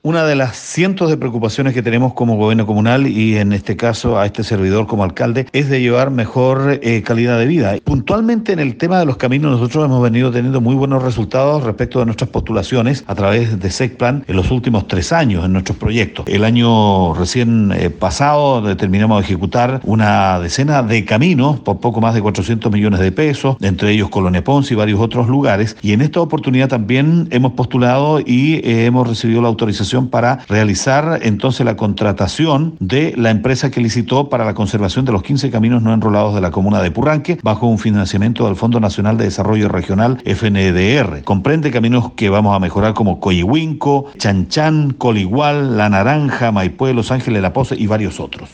Una de las cientos de preocupaciones que tenemos como gobierno comunal y en este caso a este servidor como alcalde es de llevar mejor calidad de vida. Puntualmente en el tema de los caminos nosotros hemos venido teniendo muy buenos resultados respecto de nuestras postulaciones a través de SECPLAN en los últimos 3 años en nuestros proyectos. El año recién pasado determinamos ejecutar una decena de caminos por poco más de 400 millones de pesos, entre ellos Colonia Ponce y varios otros lugares, y en esta oportunidad también hemos postulado y hemos recibido la autorización para realizar entonces la contratación de la empresa que licitó para la conservación de los 15 caminos no enrolados de la comuna de Purranque bajo un financiamiento del Fondo Nacional de Desarrollo Regional FNDR. Comprende caminos que vamos a mejorar como Coyihuinco, Chanchán, Coligual, La Naranja, Maipú, Los Ángeles, La Pose y varios otros.